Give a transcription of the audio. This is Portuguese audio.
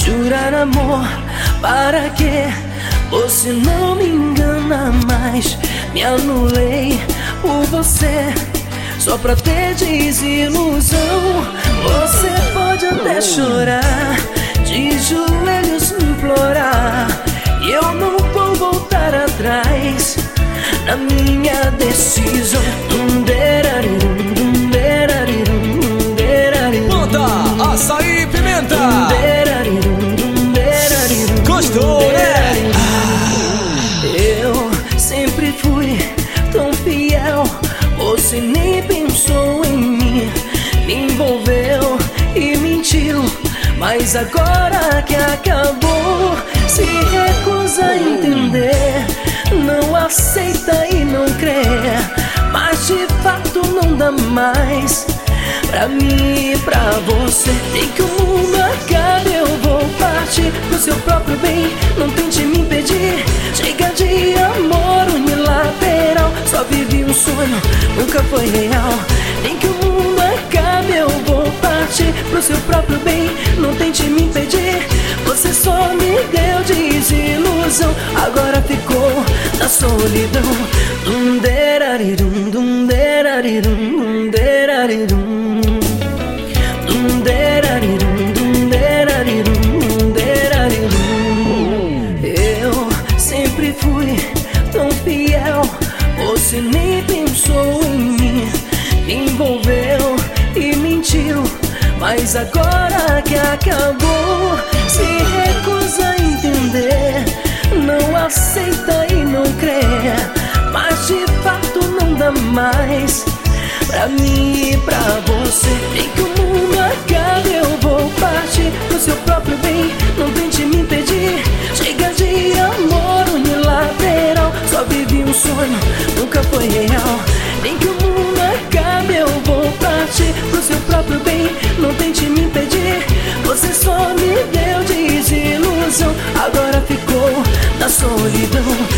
Jurar amor, para quê? Você não me engana mais. Me anulei por você, só pra ter desilusão. Você pode até chorar, de joelhos me implorar, e eu não vou voltar atrás na minha decisão. Manda açaí e pimenta. Gostou, né? Eu sempre fui tão fiel, você nem pensou em mim. Me envolveu e mentiu, mas agora que acabou, se recusa a entender, não aceita e não crê. Mas de fato não dá mais pra mim e pra você. Tem que o mundo acabe, eu vou partir pro seu próprio bem, não tente me impedir. Chega de amor unilateral, só vivi um sonho, nunca foi real. Nem que o mundo acabe, eu vou partir pro seu próprio bem, não tente me impedir. Você só me deu desilusão, agora ficou na solidão. Eu sempre fui tão fiel, você nem pensou em mim. Me envolveu e mentiu, mas agora que acabou, se recusa a entender, não aceita e não crê. Mas de fato não dá mais pra mim e pra você. Nem que o mundo acabe, eu vou partir pro seu próprio bem, não tente me impedir. Chega de amor unilateral, só vivi um sonho, nunca foi real. Nem que o mundo acabe, eu vou partir pro seu próprio bem, não tente me impedir. Você só me deu desilusão, agora ficou na solidão.